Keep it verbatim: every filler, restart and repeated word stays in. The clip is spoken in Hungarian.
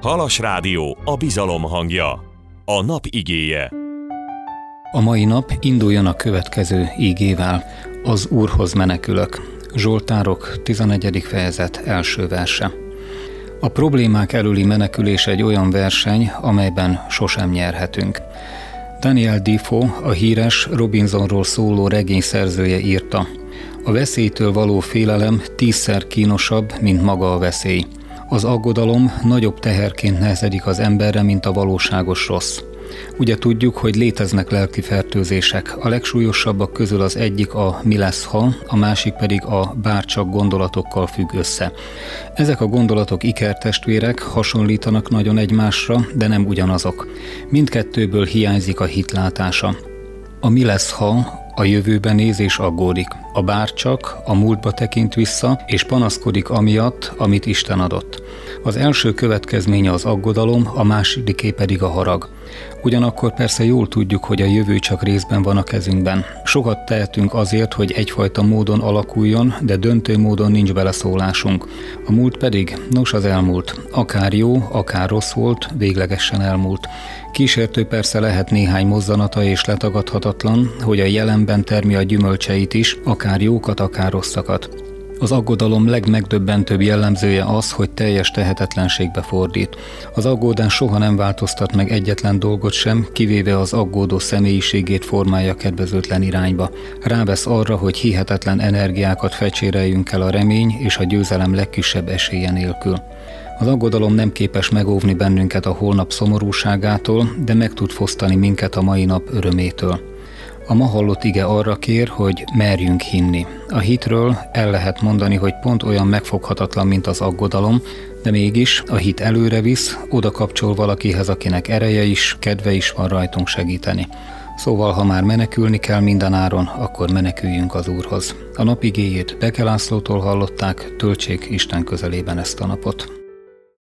Halas Rádió, a bizalom hangja. A nap igéje. A mai nap induljon a következő ígével. Az Úrhoz menekülök. Zsoltárok tizenegyedik fejezet első verse. A problémák előli menekülés egy olyan verseny, amelyben sosem nyerhetünk. Daniel Defoe, a híres Robinsonról szóló regény szerzője írta: a veszélytől való félelem tízszer kínosabb, mint maga a veszély. Az aggodalom nagyobb teherként nehezedik az emberre, mint a valóságos rossz. Ugye tudjuk, hogy léteznek lelki fertőzések. A legsúlyosabbak közül az egyik a mi lesz, ha, a másik pedig a bárcsak gondolatokkal függ össze. Ezek a gondolatok ikertestvérek, hasonlítanak nagyon egymásra, de nem ugyanazok. Mindkettőből hiányzik a hitlátása. A mi lesz, ha a jövőben néz és aggódik. A bárcsak a múltba tekint vissza, és panaszkodik amiatt, amit Isten adott. Az első következménye az aggodalom, a másodiké pedig a harag. Ugyanakkor persze jól tudjuk, hogy a jövő csak részben van a kezünkben. Sokat tehetünk azért, hogy egyfajta módon alakuljon, de döntő módon nincs beleszólásunk. A múlt pedig, nos az elmúlt. Akár jó, akár rossz volt, véglegesen elmúlt. Kísértő persze lehet néhány mozzanata és letagadhatatlan, hogy a jelenben termi a gyümölcseit is, akár jókat, akár rosszakat. Az aggodalom legmegdöbbentőbb jellemzője az, hogy teljes tehetetlenségbe fordít. Az aggódás soha nem változtat meg egyetlen dolgot sem, kivéve az aggódó személyiségét formálja kedvezőtlen irányba. Rávesz arra, hogy hihetetlen energiákat fecséreljünk el a remény és a győzelem legkisebb esélye nélkül. Az aggodalom nem képes megóvni bennünket a holnap szomorúságától, de meg tud fosztani minket a mai nap örömétől. A ma hallott ige arra kér, hogy merjünk hinni. A hitről el lehet mondani, hogy pont olyan megfoghatatlan, mint az aggodalom, de mégis a hit előre visz, oda kapcsol valakihez, akinek ereje is, kedve is van rajtunk segíteni. Szóval, ha már menekülni kell mindenáron, akkor meneküljünk az Úrhoz. A nap igéjét Beke Lászlótól hallották, töltsék Isten közelében ezt a napot.